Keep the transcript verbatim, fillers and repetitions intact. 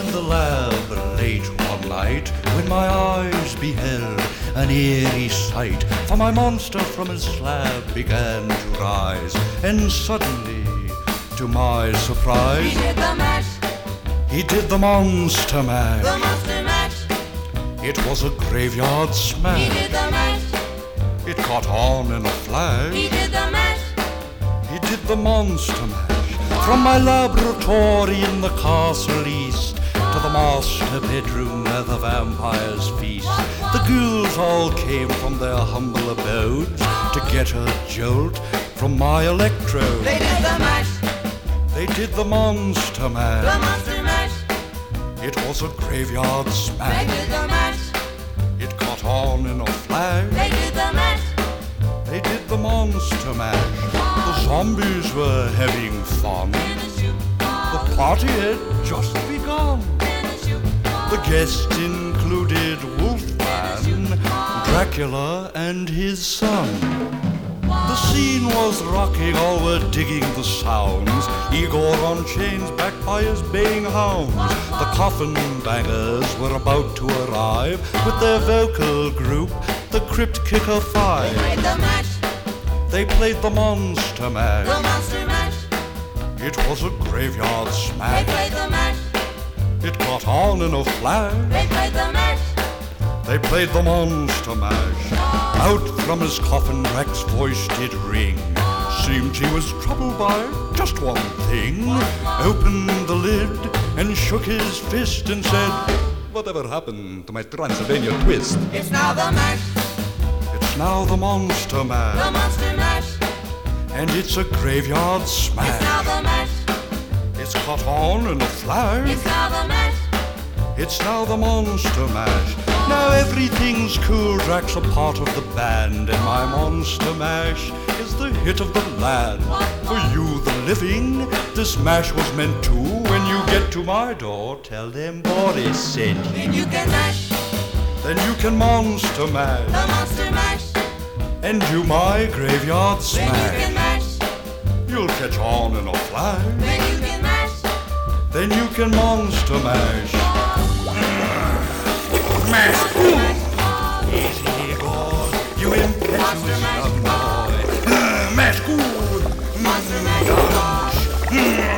in the lab late one night when my eyes beheld an eerie sight. For my monster from his slab began to rise, and suddenly, to my surprise, He did the mash, he did the monster mash. the monster mash. It was a graveyard He smash. did the mash, It caught on in a flash. he did the mash. He did the monster mash. From my laboratory in the castle east to the master bedroom where the vampires feast. The ghouls all came from their humble abodes to get a jolt from my electrode. They did the mash, They did the monster the mash. monster mash. It was a graveyard They smash. did the mash, It caught on in a flash. they did the mash. They did the monster mash. The zombies were having fun. The party had just begun. The guests included Wolfman, Dracula, and his son. The scene was rocking, all were digging the sounds. Igor on chains, backed by his baying hounds. The coffin bangers were about to arrive with their vocal group, the Crypt Kicker They Five. played the mash, They played the monster mash. the monster mash. It was a graveyard They smash. played the mash, It caught on in a flash. they played the mash. They played the monster mash. Out from his coffin, Rex's voice did ring. Seemed he was troubled by just one thing. Opened the lid and shook his fist and said, "Whatever happened to my Transylvania twist?" It's now the mash, It's now the monster the mash. monster mash. And it's a graveyard It's now smash. the mash, It's caught on in a flash. it's now the mash. It's now the monster mash. Now everything's cool, Drax a part of the band, and my monster mash is the hit of the land. For you, the living, this mash was meant to. When you get to my door, tell them Boris sent you. Then you can mash, Then you can monster mash, the monster mash. and do my graveyard Then you can smash. mash, You'll catch on in a flash, then you can mash. then you can monster mash. Mash! Easy, Igor, you impetuous young boy. Mash good! Monster mash. Gosh.